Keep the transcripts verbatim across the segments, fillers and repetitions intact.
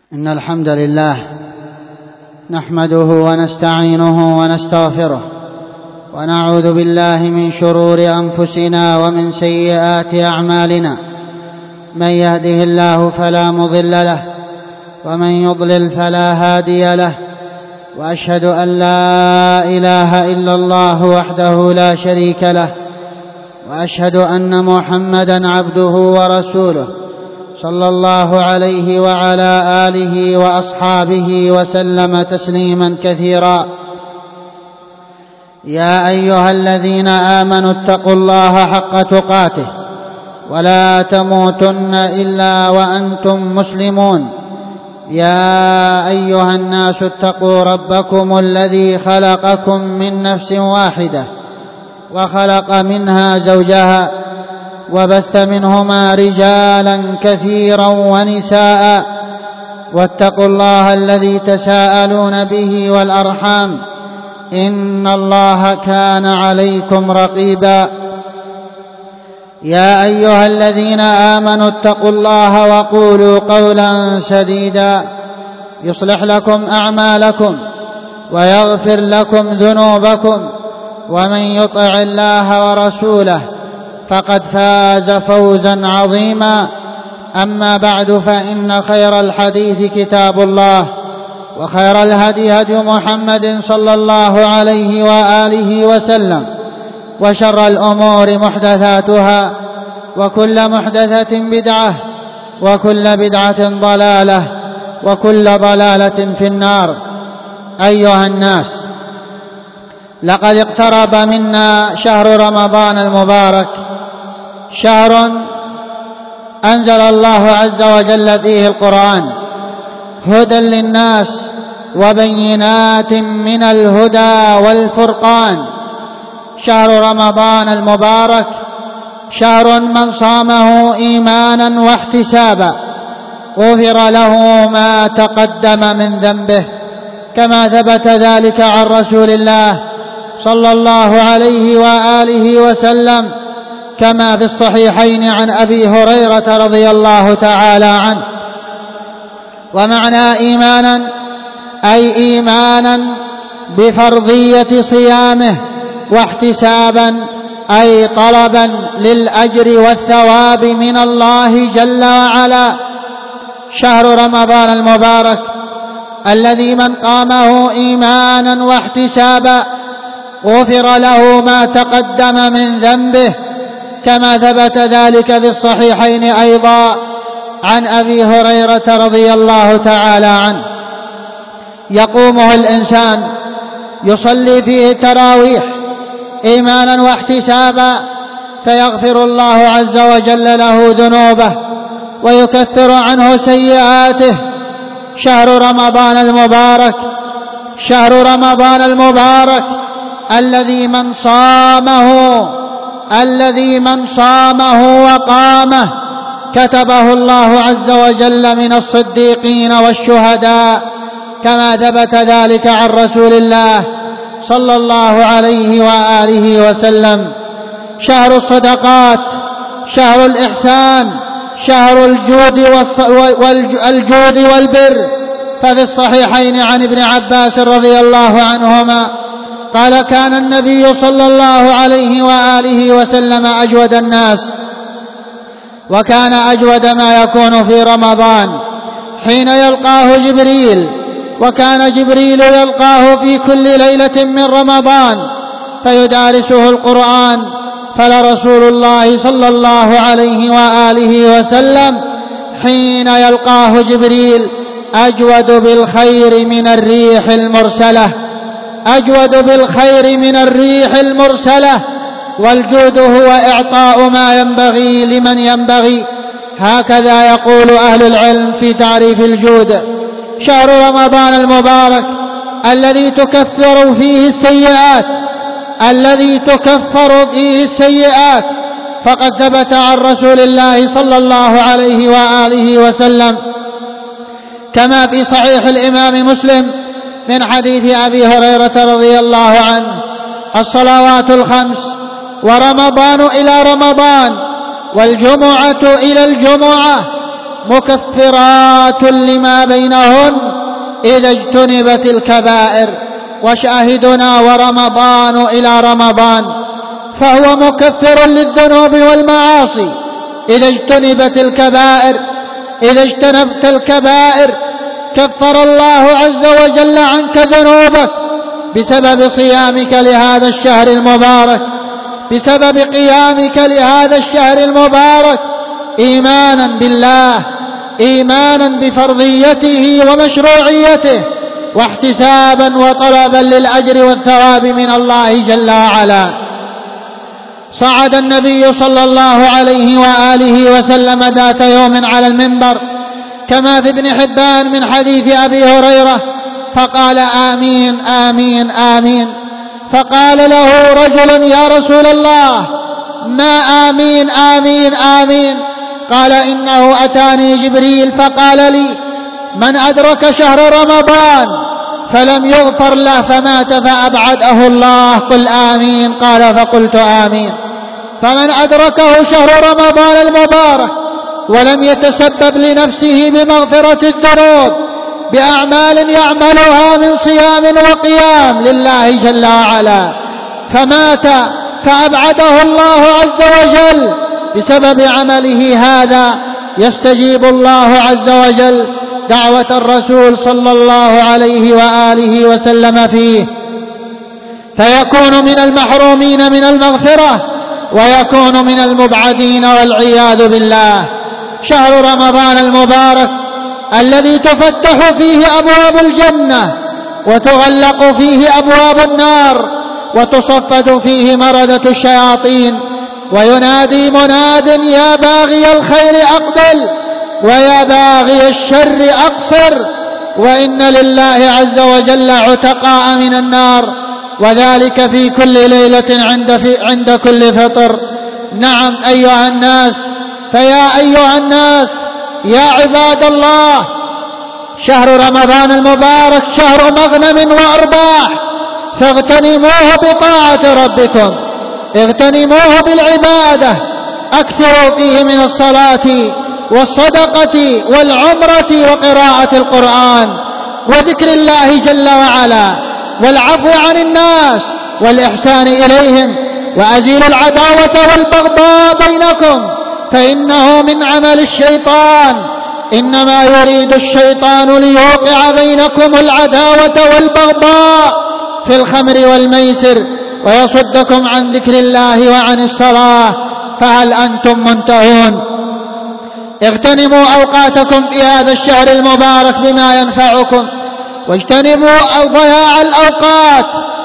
إن الحمد لله نحمده ونستعينه ونستغفره ونعوذ بالله من شرور أنفسنا ومن سيئات أعمالنا. من يهده الله فلا مضل له ومن يضلل فلا هادي له، وأشهد أن لا إله إلا الله وحده لا شريك له، وأشهد أن محمدًا عبده ورسوله صلى الله عليه وعلى آله وأصحابه وسلم تسليما كثيرا. يا أيها الذين آمنوا اتقوا الله حق تقاته ولا تموتن إلا وأنتم مسلمون. يا أيها الناس اتقوا ربكم الذي خلقكم من نفس واحدة وخلق منها زوجها وبث منهما رجالا كثيرا ونساء، واتقوا الله الذي تساءلون به والأرحام إن الله كان عليكم رقيبا. يا أيها الذين آمنوا اتقوا الله وقولوا قولا سديدا يصلح لكم أعمالكم ويغفر لكم ذنوبكم، ومن يطع الله ورسوله فقد فاز فوزا عظيما. أما بعد، فإن خير الحديث كتاب الله، وخير الهدي هدي محمد صلى الله عليه وآله وسلم، وشر الأمور محدثاتها، وكل محدثة بدعة، وكل بدعة ضلالة، وكل ضلالة في النار. أيها الناس، لقد اقترب منا شهر رمضان المبارك، شهر أنزل الله عز وجل فيه القرآن هدى للناس وبينات من الهدى والفرقان. شهر رمضان المبارك شهر من صامه إيمانا واحتسابا غفر له ما تقدم من ذنبه، كما ثبت ذلك عن رسول الله صلى الله عليه وآله وسلم، كما في الصحيحين عن أبي هريرة رضي الله تعالى عنه. ومعنى إيمانا أي إيمانا بفرضية صيامه، واحتسابا أي طلبا للأجر والثواب من الله جل وعلا. شهر رمضان المبارك الذي من قامه إيمانا واحتسابا غفر له ما تقدم من ذنبه، كما ثبت ذلك في الصحيحين أيضا عن أبي هريرة رضي الله تعالى عنه. يقومه الإنسان يصلي فيه التراويح إيمانا واحتسابا، فيغفر الله عز وجل له ذنوبه ويكفر عنه سيئاته. شهر رمضان المبارك شهر رمضان المبارك الذي من صامه الذي من صامه وقامه كتبه الله عز وجل من الصديقين والشهداء، كما ثبت ذلك عن رسول الله صلى الله عليه وآله وسلم. شهر الصدقات، شهر الإحسان، شهر الجود والجود والبر. ففي الصحيحين عن ابن عباس رضي الله عنهما قال: كان النبي صلى الله عليه وآله وسلم أجود الناس، وكان أجود ما يكون في رمضان حين يلقاه جبريل، وكان جبريل يلقاه في كل ليلة من رمضان فيدارسه القرآن. فلرسول الله صلى الله عليه وآله وسلم حين يلقاه جبريل أجود بالخير من الريح المرسلة أجود بالخير من الريح المرسلة. والجود هو إعطاء ما ينبغي لمن ينبغي، هكذا يقول أهل العلم في تعريف الجود. شهر رمضان المبارك الذي تكفر فيه السيئات الذي تكفر فيه السيئات فقد ثبت عن رسول الله صلى الله عليه وآله وسلم، كما في صحيح الإمام مسلم من حديث أبي هريرة رضي الله عنه: الصلوات الخمس، ورمضان إلى رمضان، والجمعة إلى الجمعة، مكفرات لما بينهن إذا اجتنبت الكبائر. وشاهدنا ورمضان إلى رمضان فهو مكفر للذنوب والمعاصي إذا اجتنبت الكبائر. إذا اجتنبت الكبائر كفر الله عز وجل عنك ذنوبك بسبب صيامك لهذا الشهر المبارك، بسبب قيامك لهذا الشهر المبارك، إيمانا بالله، إيمانا بفرضيته ومشروعيته، واحتسابا وطلبا للأجر والثواب من الله جل وعلا. صعد النبي صلى الله عليه وآله وسلم ذات يوم على المنبر كما في ابن حبان من حديث أبي هريرة فقال: آمين آمين آمين. فقال له رجل: يا رسول الله، ما آمين آمين آمين؟ قال: إنه أتاني جبريل فقال لي: من أدرك شهر رمضان فلم يغفر له فمات فأبعده الله، قل آمين. قال: فقلت آمين. فمن أدركه شهر رمضان المبارك ولم يتسبب لنفسه بمغفرة الذنوب بأعمال يعملها من صيام وقيام لله جل وعلا فمات فأبعده الله عز وجل بسبب عمله هذا، يستجيب الله عز وجل دعوة الرسول صلى الله عليه وآله وسلم فيه، فيكون من المحرومين من المغفرة ويكون من المبعدين والعياذ بالله. شهر رمضان المبارك الذي تفتح فيه أبواب الجنة وتغلق فيه أبواب النار وتصفد فيه مردة الشياطين، وينادي مناد: يا باغي الخير أقبل ويا باغي الشر أقصر. وإن لله عز وجل عتقاء من النار، وذلك في كل ليلة عند, في عند كل فطر. نعم أيها الناس، فيا أيها الناس يا عباد الله، شهر رمضان المبارك شهر مغنم وأرباح، فاغتنموه بطاعة ربكم، اغتنموه بالعبادة، أكثروا فيه من الصلاة والصدقة والعمرة وقراءة القرآن وذكر الله جل وعلا والعفو عن الناس والإحسان إليهم، وأزيلوا العداوة والبغضاء بينكم فإنه من عمل الشيطان، إنما يريد الشيطان ليوقع بينكم العداوة والبغضاء في الخمر والميسر ويصدكم عن ذكر الله وعن الصلاة، فهل أنتم منتهون؟ اغتنموا أوقاتكم في هذا الشهر المبارك بما ينفعكم، واجتنبوا ضياع الأوقات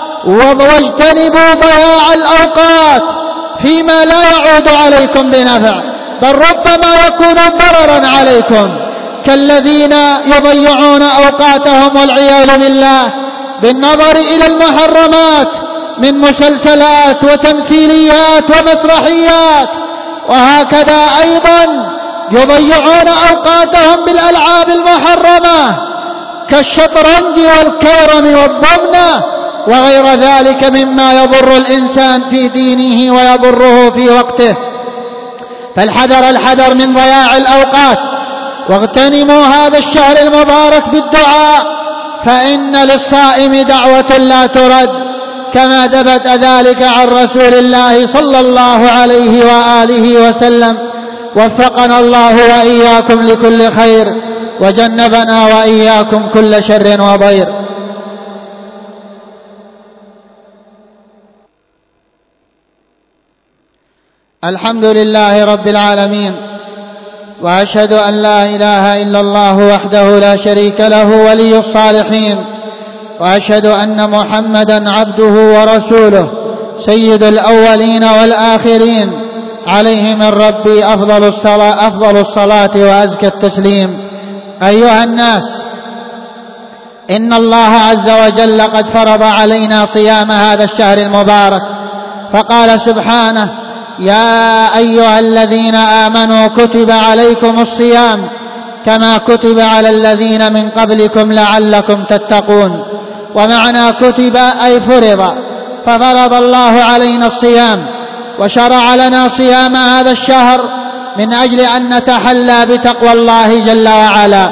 واجتنبوا ضياع الأوقات فيما لا يعود عليكم بنفع، بل ربما يكون ضررا عليكم، كالذين يضيعون أوقاتهم والعياذ بالله بالنظر إلى المحرمات من مسلسلات وتمثيليات ومسرحيات، وهكذا أيضا يضيعون أوقاتهم بالألعاب المحرمة كالشطرنج والكرم والضمنة وغير ذلك مما يضر الإنسان في دينه ويضره في وقته. فالحذر الحذر من ضياع الأوقات، واغتنموا هذا الشهر المبارك بالدعاء، فإن للصائم دعوة لا ترد، كما ثبت ذلك عن رسول الله صلى الله عليه وآله وسلم. وفقنا الله وإياكم لكل خير، وجنبنا وإياكم كل شر وضير. الحمد لله رب العالمين، وأشهد أن لا إله إلا الله وحده لا شريك له ولي الصالحين، وأشهد أن محمدا عبده ورسوله سيد الأولين والآخرين، عليه من ربي أفضل الصلاة, أفضل الصلاة وأزكى التسليم. أيها الناس، إن الله عز وجل قد فرض علينا صيام هذا الشهر المبارك، فقال سبحانه: يا أيها الذين آمنوا كتب عليكم الصيام كما كتب على الذين من قبلكم لعلكم تتقون. ومعنى كتب أي فرض، ففرض الله علينا الصيام وشرع لنا صيام هذا الشهر من أجل أن نتحلى بتقوى الله جل وعلا،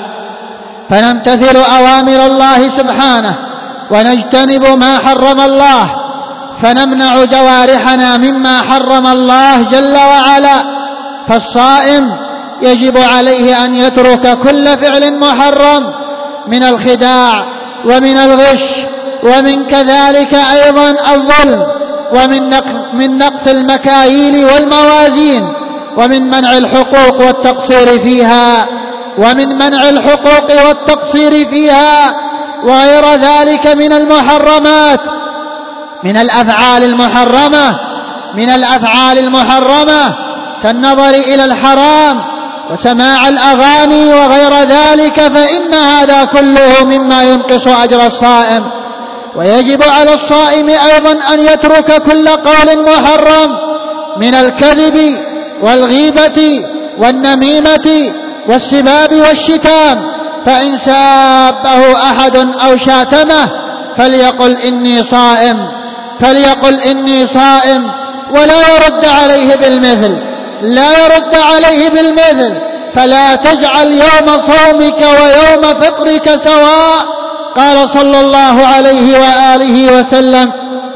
فنمتثل أوامر الله سبحانه ونجتنب ما حرم الله، فنمنع جوارحنا مما حرم الله جل وعلا. فالصائم يجب عليه أن يترك كل فعل محرم من الخداع ومن الغش ومن كذلك أيضا الظلم، ومن نقص, من نقص المكاييل والموازين، ومن منع الحقوق والتقصير فيها ومن منع الحقوق والتقصير فيها وغير ذلك من المحرمات، من الأفعال المحرمة من الأفعال المحرمة كالنظر إلى الحرام وسماع الأغاني وغير ذلك، فإن هذا كله مما ينقص أجر الصائم. ويجب على الصائم أيضا أن يترك كل قول محرم من الكذب والغيبة والنميمة والسباب والشتام، فإن سابه أحد أو شاتمه فليقل إني صائم فليقل إني صائم ولا يرد عليه بالمثل لا يرد عليه بالمثل فلا تجعل يوم صومك ويوم فطرك سواء. قال صلى الله عليه وآله وسلم: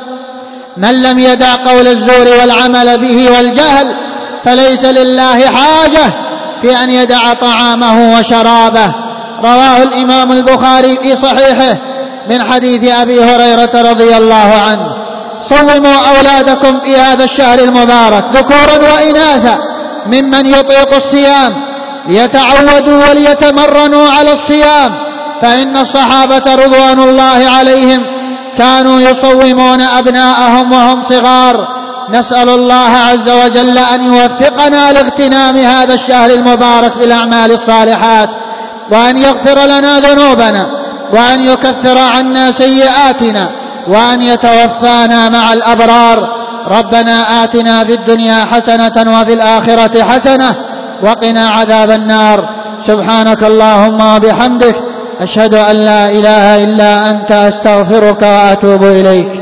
من لم يدع قول الزور والعمل به والجهل فليس لله حاجة في أن يدع طعامه وشرابه. رواه الإمام البخاري في صحيحه من حديث أبي هريرة رضي الله عنه. صوموا أولادكم في هذا الشهر المبارك ذكورا وإناثا ممن يطيق الصيام ليتعودوا وليتمرنوا على الصيام، فإن الصحابة رضوان الله عليهم كانوا يصومون أبناءهم وهم صغار. نسأل الله عز وجل أن يوفقنا لاغتنام هذا الشهر المبارك بالأعمال الصالحات، وأن يغفر لنا ذنوبنا، وأن يكفر عنا سيئاتنا، وأن يتوفانا مع الأبرار. ربنا آتنا في الدنيا حسنة وفي الآخرة حسنة وقنا عذاب النار. سبحانك اللهم وبحمدك، أشهد أن لا إله إلا أنت، أستغفرك وأتوب إليك.